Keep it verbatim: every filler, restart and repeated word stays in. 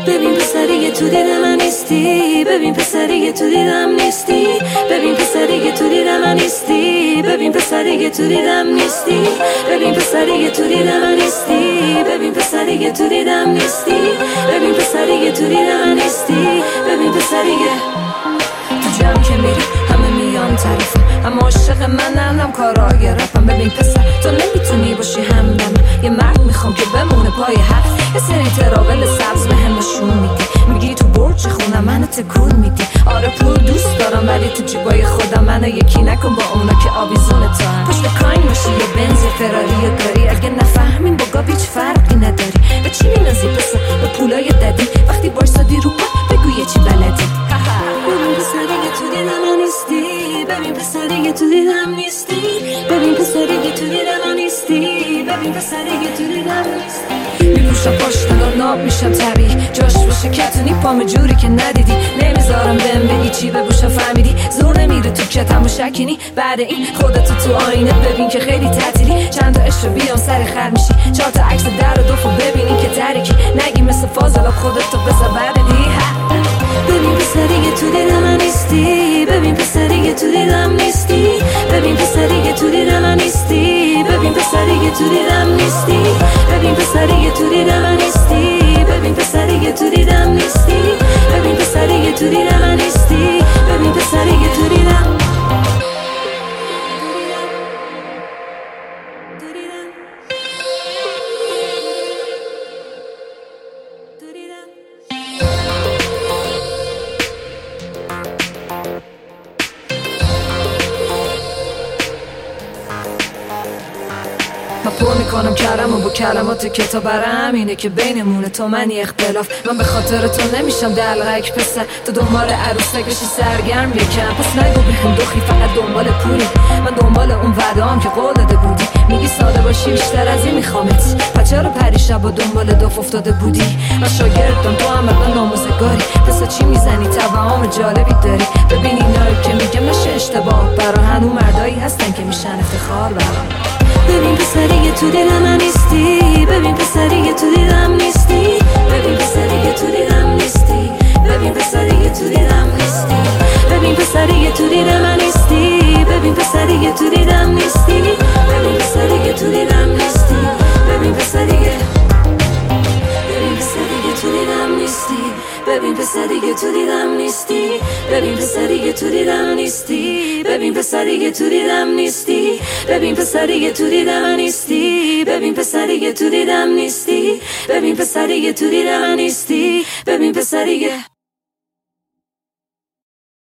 ببین پسری که تو دیدم من نیستی، ببین پسری که تو دیدم نیستی، ببین پسری که تو دیدم من نیستی، ببین پسری که تو دیدم نیستی، ببین پسری که تو دیدم من نیستی، ببین پسری که تو دیدم نیستی، ببین پسری که تو دیدم من نیستی، ببین پسری که تو جمع که میری همه میان تعریفم، اما عاشق من هم کارای رپم. ببین پسر تو نمیتونی باشی همدم، یه مرد میخوام که بمونه پای حرف، یه سری تراول سبز به هم نشون میدی، میگی تو برج خونم منو تکون میدی. آره پول دوست دارم ولی تو جیبای خودم منو یکی نکن با اونا که آویزون تو هم. پشت کاین باشی یا بنز یا فراری یا داری، اگه نفهمین با گاب هیچ فرقی نداری. به چی مینازی پسر به پولای ددی، وقتی بایستادی رو پا بگو یه چی بلدی. ببین پسری که تو دیدم من نیستی، ببین پسری که تو دیدم نیستی، ببین پسری که تو دیدم نیستی، ببین پسری که تو دیدم نیستی. میپوشم پاشتن و ناب میشم طبیعی، جاش باشه کتونی پام جوری که ندیدی. نمیذارم بهم بگی چی بپوشم فهمیدی، زور نمیره تو کتم و شکنی. بعد این خودتو تو آینه ببین که خیلی تعطیلی، چند تا عشق بیام سر خر میشی، چهار تا عکس در و دوفو ببینی که ترکی، نگی مثل فاضلاب خودتو بذار بردی. ببین پسری که تو دیدم من نیستی، ببین پسری که تو دیدم نیستی، ببین پسری که تو دیدم من نیستی، ببین پسری که تو دیدم نیستی، ببین پسری که تو دیدم من نیستی، ببین پسری که تو دیدم نیستی، ببین پسری که تو دیدم من نیستی، ببین پسری که تو دیدم. من پر میکنم کرم و با کلمات کتاب، برم اینه که بینمونه تو منی اختلاف. من به خاطر تو نمیشم دلغک پسر، تو دنبال عروسک بشی سرگرم یکم، پس نگو به هم دخی فقط دنبال پولی. من دنبال اون وعده‌ام که قول داده بودی، میگی ساده باشی بیشتر از این میخوامت، پس چرا پریشب و دنبال داف افتاده بودی؟ من شاگردم تو هم من ناموزگاری، پس چی میزنی توهم جالبی داری. ببین اینایی که میگم نشه اشتباه، برا هنو مردایی هستن که میشن افتخار برام. ببین پسری که تو دیدم من نیستی، ببین پسری که تو دیدم نیستی، ببین پسری که تو دیدم نیستی، ببین پسری که تو دیدم نیستی، ببین پسری که تو دیدم من نیستی، ببین پسری که تو دیدم نیستی، ببین پسری که تو دیدم نیستی، ببین پسری که ببین پسری که تو دیدم نیستی، ببین پسری که تو دیدم نیستی، ببین پسری که تو دیدم نیستی، ببین پسری که تو دیدم نیستی، ببین پسری که تو دیدم نیستی، ببین پسری که تو دیدم نیستی، ببین پسری که تو دیدم نیستی، ببین پسری که